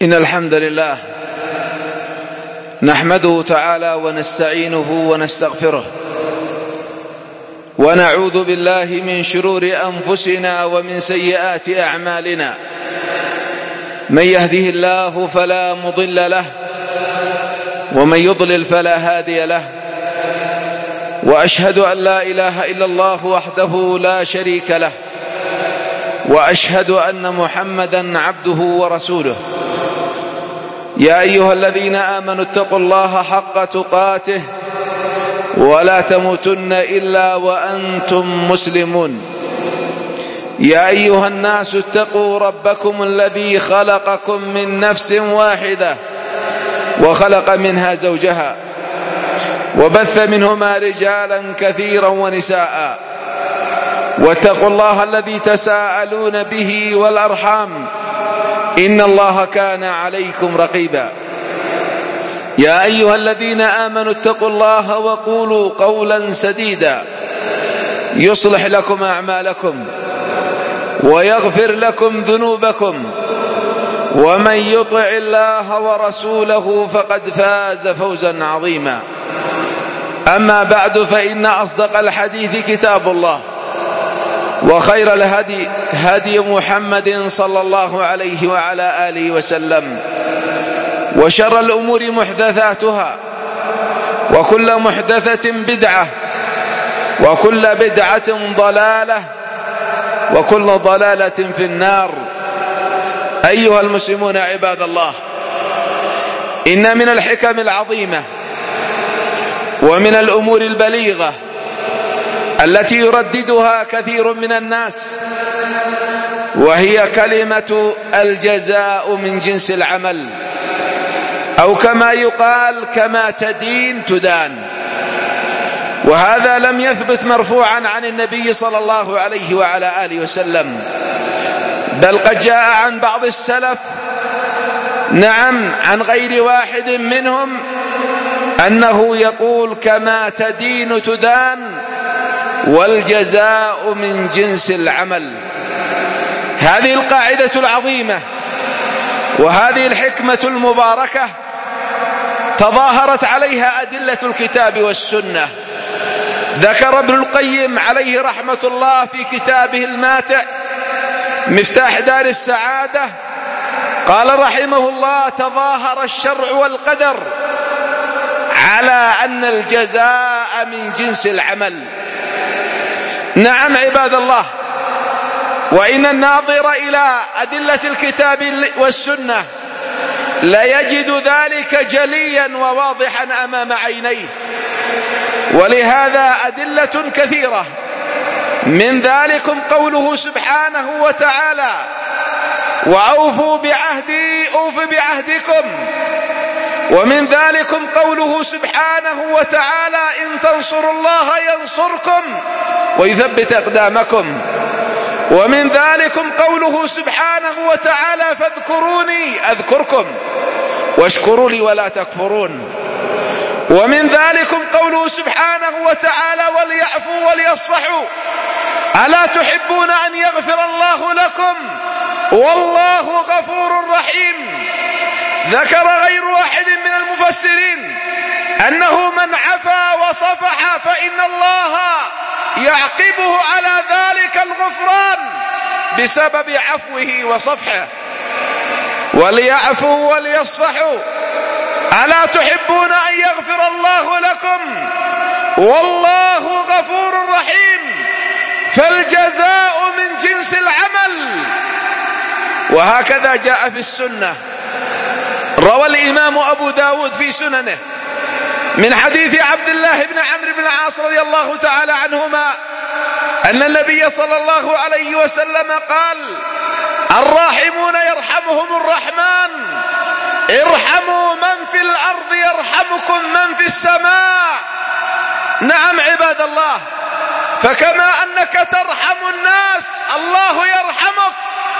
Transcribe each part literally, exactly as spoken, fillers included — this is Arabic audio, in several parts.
إن الحمد لله نحمده تعالى ونستعينه ونستغفره ونعوذ بالله من شرور أنفسنا ومن سيئات أعمالنا. من يهده الله فلا مضل له ومن يضلل فلا هادي له، وأشهد أن لا إله إلا الله وحده لا شريك له، وأشهد أن محمدا عبده ورسوله. يا أيها الذين آمنوا اتقوا الله حق تقاته ولا تموتن إلا وأنتم مسلمون. يا أيها الناس اتقوا ربكم الذي خلقكم من نفس واحدة وخلق منها زوجها وبث منهما رجالا كثيرا ونساء، واتقوا الله الذي تساءلون به والأرحام إن الله كان عليكم رقيبا. يا أيها الذين آمنوا اتقوا الله وقولوا قولا سديدا يصلح لكم أعمالكم ويغفر لكم ذنوبكم، ومن يطع الله ورسوله فقد فاز فوزا عظيما. أما بعد، فإن أصدق الحديث كتاب الله، وخير الهدي هدي محمد صلى الله عليه وعلى آله وسلم، وشر الأمور محدثاتها، وكل محدثة بدعة، وكل بدعة ضلالة، وكل ضلالة في النار. أيها المسلمون عباد الله، إن من الحكم العظيمة ومن الأمور البليغة التي يرددها كثير من الناس، وهي كلمة الجزاء من جنس العمل، أو كما يقال كما تدين تدان. وهذا لم يثبت مرفوعا عن النبي صلى الله عليه وعلى آله وسلم، بل قد جاء عن بعض السلف، نعم عن غير واحد منهم، أنه يقول كما تدين تدان، والجزاء من جنس العمل. هذه القاعدة العظيمة وهذه الحكمة المباركة تظاهرت عليها أدلة الكتاب والسنة. ذكر ابن القيم عليه رحمة الله في كتابه الماتع مفتاح دار السعادة، قال رحمه الله: تظاهر الشرع والقدر على أن الجزاء من جنس العمل. نعم عباد الله، وإن الناظر إلى أدلة الكتاب والسنة ليجد ذلك جليا وواضحا أمام عينيه، ولهذا أدلة كثيرة، من ذلكم قوله سبحانه وتعالى: وأوفوا بعهدي أوف بعهدكم. ومن ذلكم قوله سبحانه وتعالى: إن تنصروا الله ينصركم ويثبت أقدامكم. ومن ذلكم قوله سبحانه وتعالى: فاذكروني أذكركم واشكروا لي ولا تكفرون. ومن ذلكم قوله سبحانه وتعالى: وليعفوا وليصفحوا ألا تحبون أن يغفر الله لكم والله غفور رحيم. ذكر غير واحد من المفسرين أنه من عفا وصفح فإن الله يعقبه على ذلك الغفران بسبب عفوه وصفحه. وليعفوا وليصفحوا ألا تحبون أن يغفر الله لكم والله غفور رحيم. فالجزاء من جنس العمل. وهكذا جاء في السنة. روى الإمام أبو داود في سننه من حديث عبد الله بن عمرو بن العاص رضي الله تعالى عنهما أن النبي صلى الله عليه وسلم قال: الراحمون يرحمهم الرحمن، ارحموا من في الأرض يرحمكم من في السماء. نعم عباد الله، فكما أنك ترحم الناس الله يرحمك،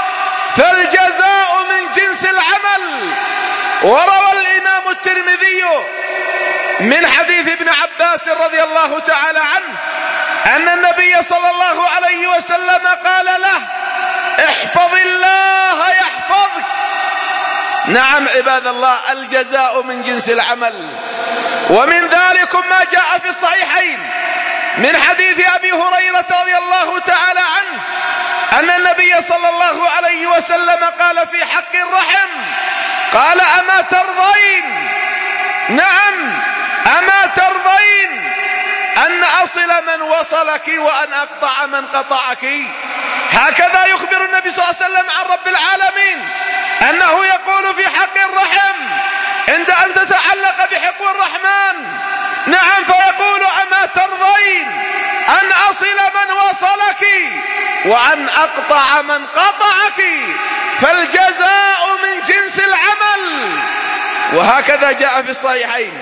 فالجزاء من جنس العمل. وروى الإمام الترمذي من حديث ابن عباس رضي الله تعالى عنه أن النبي صلى الله عليه وسلم قال له: احفظ الله يحفظك، نعم عباد الله، الجزاء من جنس العمل. ومن ذلك ما جاء في الصحيحين من حديث أبي هريرة رضي الله تعالى عنه أن النبي صلى الله عليه وسلم قال في حق الرحم، قال أما ترضين، نعم أما ترضين أن أصل من وصلك وأن أقطع من قطعك؟ هكذا يخبر النبي صلى الله عليه وسلم عن رب العالمين أنه يقول في حق الرحم عند أن تتعلق بحقوق الرحمن، نعم، فيقول أما ترضين أن أصل من وصلك وأن أقطع من قطعك؟ فالجزاء من جنس العمل. وهكذا جاء في الصحيحين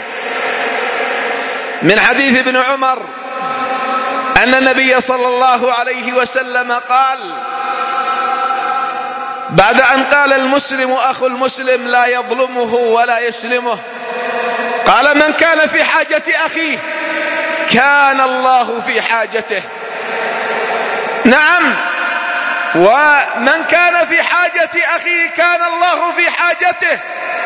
من حديث ابن عمر أن النبي صلى الله عليه وسلم قال بعد أن قال المسلم أخو المسلم لا يظلمه ولا يسلمه، قال من كان في حاجة أخيه كان الله في حاجته، نعم، ومن كان في حاجة أخيه كان الله في حاجته.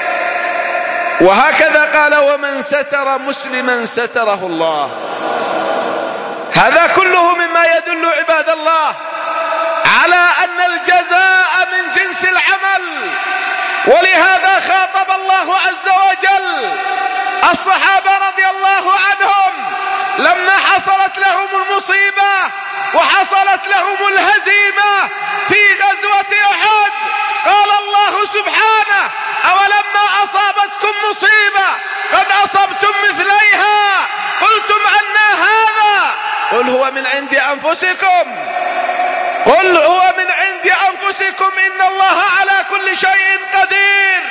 وهكذا قال ومن ستر مسلما ستره الله. هذا كله مما يدل عباد الله على أن الجزاء من جنس العمل. ولهذا خاطب الله عز وجل الصحابة رضي الله عنهم لما حصلت لهم المصيبة وحصلت لهم الهزيمة في غزوة أحد، قال الله سبحانه أولما أصابتكم مصيبة قد أصبتم مثليها قلتم أنى هذا قل هو من عند أنفسكم قل هو من عند أنفسكم إن الله على كل شيء قدير.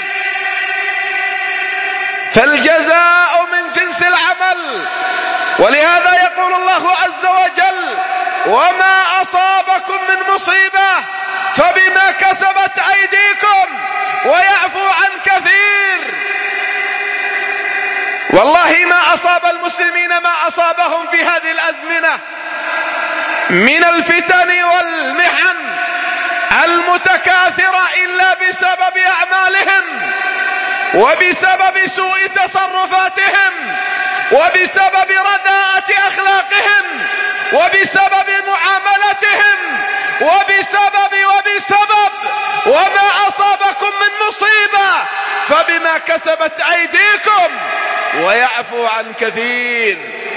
فالجزاء من جنس العمل. ولهذا يقول الله عز وجل وما أصابكم من مصيبة فبما كسبت أيديكم ويعفو عن كثير. والله ما أصاب المسلمين ما أصابهم في هذه الأزمنة من الفتن والمحن المتكاثرة إلا بسبب أعمالهم وبسبب سوء تصرفاتهم وبسبب رداءة أخلاقهم وبسبب معاملتهم وبسبب وبسبب وما أصابكم من مصيبة فبما كسبت أيديكم ويعفو عن كثير.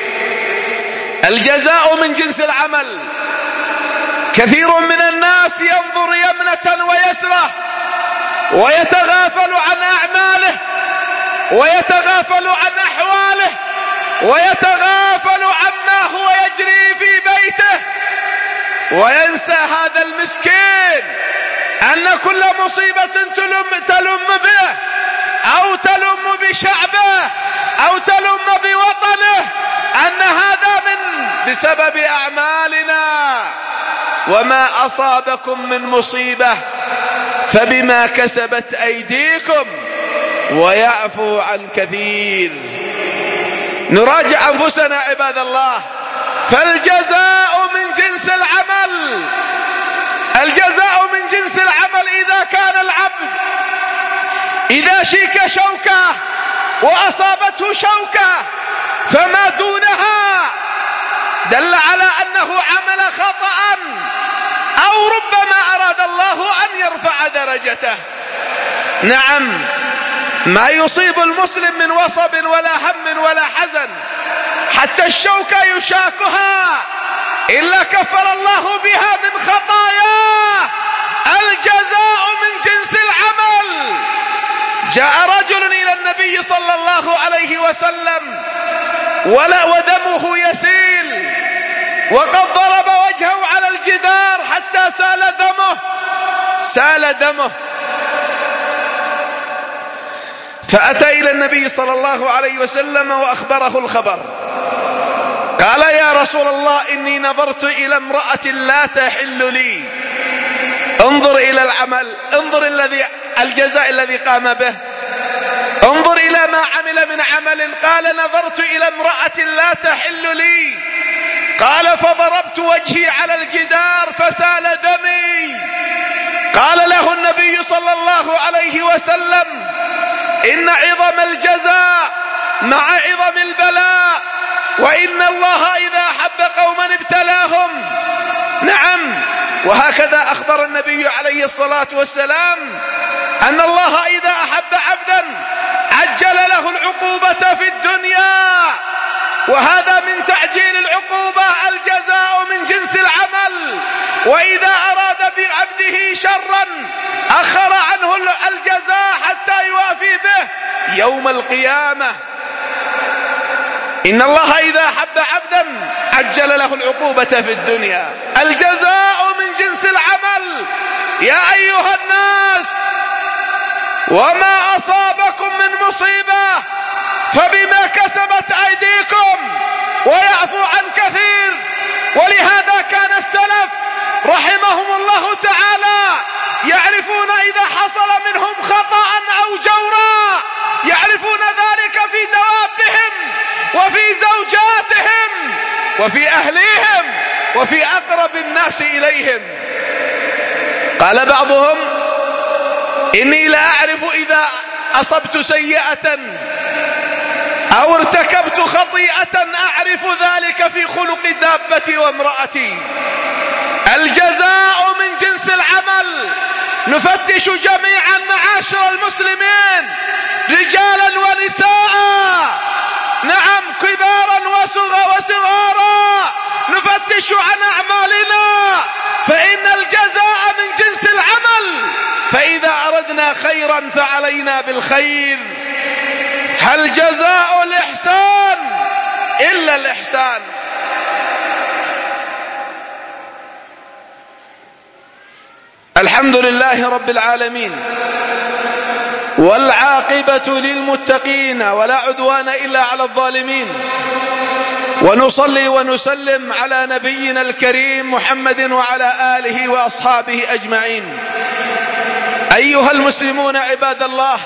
الجزاء من جنس العمل. كثير من الناس ينظر يمنة ويسرة ويتغافل عن أعماله ويتغافل عن أحواله ويتغافل عما هو يجري في بيته، وينسى هذا المسكين أن كل مصيبة تلم, تلم به أو تلم بشعبه أو تلم بوطنه أن هذا من بسبب أعمالنا. وما أصابكم من مصيبة فبما كسبت أيديكم ويعفو عن كثير. نراجع أنفسنا عباد الله. فالجزاء من جنس العمل. الجزاء من جنس العمل. إذا كان العبد إذا شيك شوكة وأصابته شوكة فما دونها دل على أنه عمل خطأ أو ربما أراد الله أن يرفع درجته. نعم، ما يصيب المسلم من وصب ولا هم ولا حزن حتى الشوكة يشاكها إلا كفر الله بها من خطاياه. الجزاء من جنس العمل. جاء رجل إلى النبي صلى الله عليه وسلم ولا ودمه يسيل وقد ضرب وجهه على الجدار حتى سال دمه سال دمه فأتى إلى النبي صلى الله عليه وسلم وأخبره الخبر. قال يا رسول الله إني نظرت إلى امرأة لا تحل لي. انظر إلى العمل، انظر الذي الجزاء الذي قام به، انظر إلى ما عمل من عمل. قال نظرت إلى امرأة لا تحل لي. قال فضربت وجهي على الجدار فسال دمي. قال له النبي صلى الله عليه وسلم: إن عظم الجزاء مع عظم البلاء، وإن الله إذا أحب قوما ابتلاهم. نعم، وهكذا أخبر النبي عليه الصلاة والسلام أن الله إذا أحب عبدا عجل له العقوبة في الدنيا، وهذا من تعجيل العقوبة، الجزاء من جنس العمل. وإذا أراد بعبده شرا أخر عنه الجزاء حتى يوافي به يوم القيامة. إن الله إذا أحب عبدا عجل له العقوبة في الدنيا. الجزاء من جنس العمل. يا أيها الناس، وما أصابكم من مصيبة فبما كسبت أيديكم ويعفو عن كثير. ولهذا كان السلف رحمهم الله تعالى يعرفون إذا حصل منهم خطأ أو جورا، يعرفون ذلك في دوابهم وفي زوجاتهم وفي أهليهم وفي أقرب الناس إليهم. قال بعضهم: إني لا أعرف إذا أصبت سيئة أو ارتكبت خطيئة أعرف ذلك في خلق دابتي وامرأتي. الجزاء من جنس العمل. نفتش جميعا معاشر المسلمين، رجالا ونساء، نعم، كبارا وصغارا، نفتش عن أعمالنا، فإن الجزاء من جنس العمل. فإذا أردنا خيرا فعلينا بالخير. هل جزاء الإحسان إلا الإحسان؟ الحمد لله رب العالمين، والعاقبة للمتقين، ولا عدوان إلا على الظالمين. ونصلي ونسلم على نبينا الكريم محمد وعلى آله وأصحابه أجمعين. أيها المسلمون عباد الله،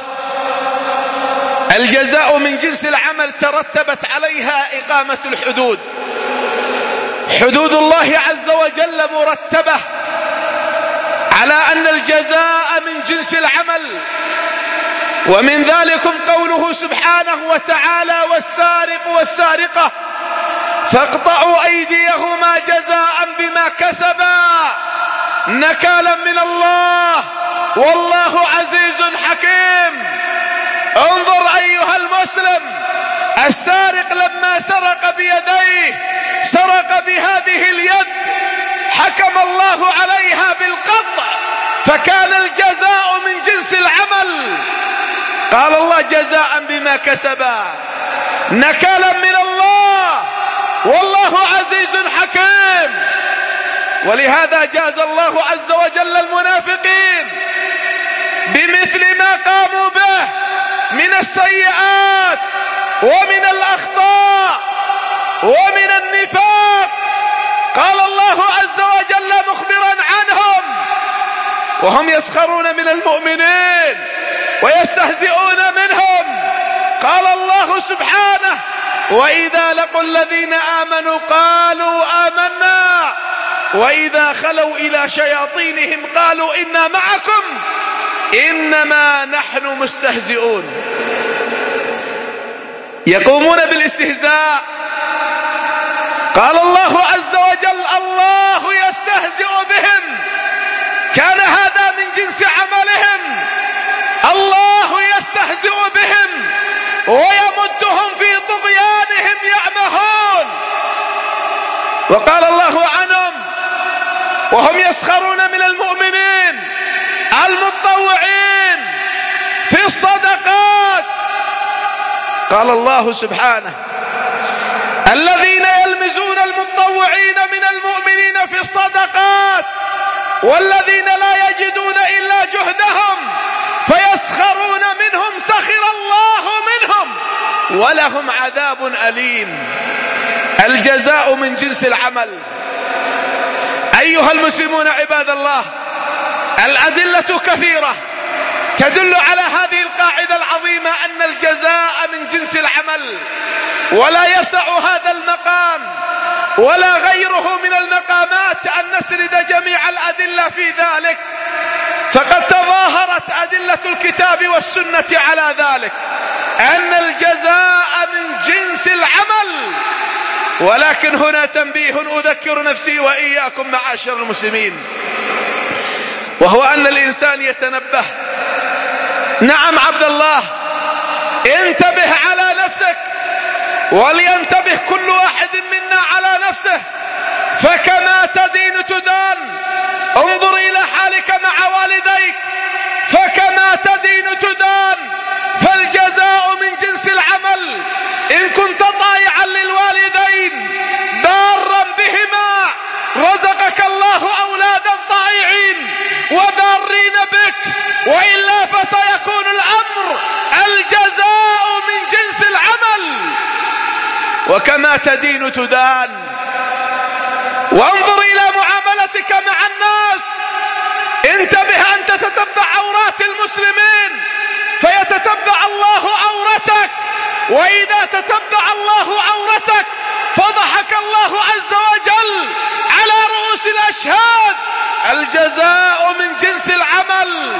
الجزاء من جنس العمل ترتبت عليها إقامة الحدود. حدود الله عز وجل مرتبة على أن الجزاء من جنس العمل. ومن ذلكم قوله سبحانه وتعالى: والسارق والسارقة فاقطعوا أيديهما جزاء بما كسبا نكالا من الله والله عزيز حكيم. انظر أيها المسلم، السارق لما سرق بيديه سرق بهذه اليد، حكم الله عليها بالقطع، فكان الجزاء من جنس العمل. قال الله: جزاء بما كسبا نكالا من الله والله عزيز حكيم. ولهذا جاز الله عز وجل المنافقين بمثل ما قاموا به من السيئات ومن الأخطاء ومن النفاق. قال الله عز وجل مخبرا عنهم: وهم يسخرون من المؤمنين ويستهزئون منهم. قال الله سبحانه: وإذا لقوا الذين آمنوا قالوا آمنا وإذا خلوا إلى شياطينهم قالوا إنا معكم إنما نحن مستهزئون. يقومون بالاستهزاء. قال الله عز وجل: الله يستهزئ بهم. كان هذا من جنس عملهم. الله يستهزئ بهم ويمدهم في طغيانهم يعمهون. وقال الله عنهم: وهم يسخرون من المؤمنين المتطوعين في الصدقات. قال الله سبحانه: الذين يلمزون المتطوعين من المؤمنين في الصدقات والذين لا يجدون إلا جهدهم فيسخرون منهم سخر الله منهم ولهم عذاب أليم. الجزاء من جنس العمل. أيها المسلمون عباد الله، الأدلة كثيرة تدل على هذه القاعدة العظيمة أن الجزاء من جنس العمل، ولا يسع هذا المقام ولا غيره من المقامات أن نسرد جميع الأدلة في ذلك. فقد تظاهرت أدلة الكتاب والسنة على ذلك، أن الجزاء من جنس العمل. ولكن هنا تنبيه أذكر نفسي وإياكم معاشر المسلمين، وهو أن الإنسان يتنبه. نعم عبد الله، انتبه على نفسك، ولينتبه كل واحد منا على نفسه، فكما تدين تدان. انظر إلى حالك مع والديك، فكما تدين تدان، فالجزاء من جنس العمل. إن كنت طائعا للوالدين بارا بهما رزقك الله أولادا طائعين وبارين بك، وإلا فسيكون الأمر الجزاء من جنس العمل. وكما تدين تدان. وانظر إلى معاملتك مع الناس، انتبه أن تتتبع عورات المسلمين فيتتبع الله عورتك، وإذا تتبع الله عورتك فضحك الله عز وجل على رؤوس الأشهاد. الجزاء من جنس العمل.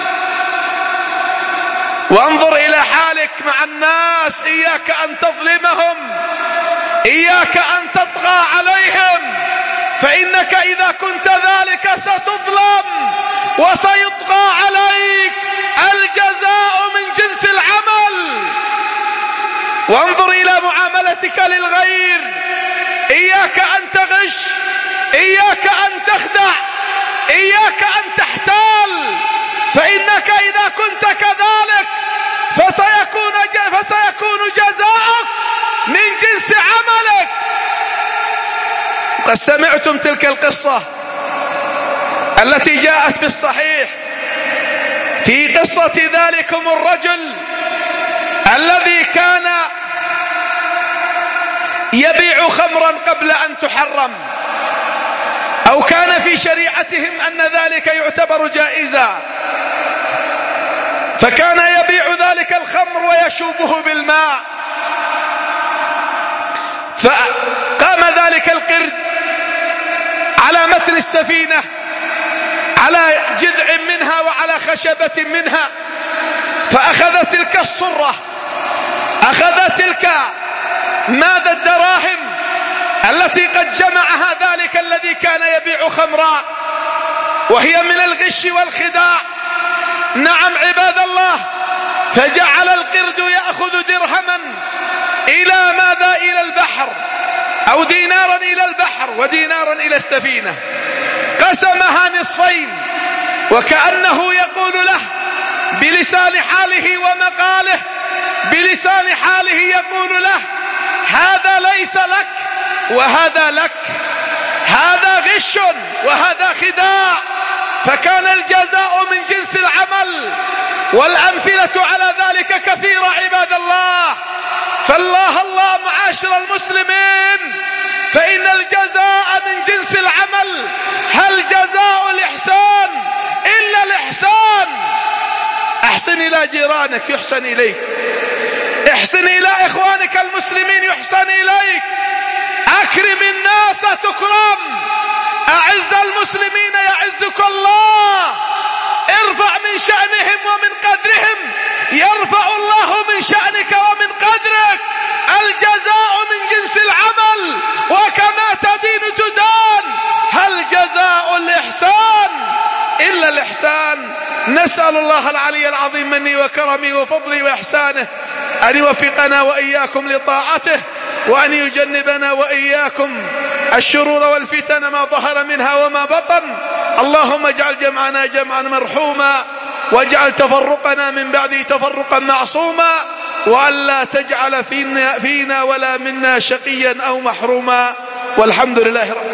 وانظر إلى حالك مع الناس، إياك أن تظلمهم، إياك أن تطغى عليهم، فإنك إذا كنت ذلك ستظلم وسيطغى عليك. الجزاء من جنس العمل. وانظر إلى معاملتك للغير، إياك أن تغش، إياك أن تخدع، إياك أن تحتال، فإنك إذا كنت كذلك فسيكون فسيكون جزاؤك من جنس عملك. قد سمعتم تلك القصة التي جاءت في الصحيح في قصة ذلكم الرجل الذي كان يبيع خمرا قبل أن تحرم، أو كان في شريعتهم أن ذلك يعتبر جائزا، فكان يبيع ذلك الخمر ويشوبه بالماء. فقام ذلك القرد على متن السفينة، على جذع منها وعلى خشبة منها، فأخذ تلك الصرة، أخذ تلك ماذا الدراهم التي قد جمعها ذلك الذي كان يبيع خمرا، وهي من الغش والخداع. نعم عباد الله، فجعل القرد يأخذ درهما إلى ماذا؟ إلى البحر، أو دينارا إلى البحر ودينارا إلى السفينة، قسمها نصفين، وكأنه يقول له بلسان حاله ومقاله، بلسان حاله يقول له: هذا ليس لك وهذا لك، هذا غش وهذا خداع. فكان الجزاء من جنس العمل، والأمثلة على ذلك كثيرة عباد الله. فالله الله معاشر المسلمين، فإن الجزاء من جنس العمل. هل جزاء الإحسان إلا الإحسان؟ أحسن إلى جيرانك يحسن إليك، احسن إلى إخوانك المسلمين يحسن إليك، أكرم الناس تكرم، أعز المسلمين يعزك الله، ارفع من شأنهم ومن قدرهم يرفع الله من شأنك ومن قدرك. الجزاء من جنس العمل، وكما تدين تدان. هل جزاء الإحسان إلا الإحسان؟ نسأل الله العلي العظيم مني وكرمي وفضلي وإحسانه أن يوفقنا وإياكم لطاعته، وأن يجنبنا وإياكم الشرور والفتن ما ظهر منها وما بطن. اللهم اجعل جمعنا جمعا مرحوما، واجعل تفرقنا من بعده تفرقا معصوما، وألا تجعل فينا, فينا ولا منا شقيا أو محروما. والحمد لله رب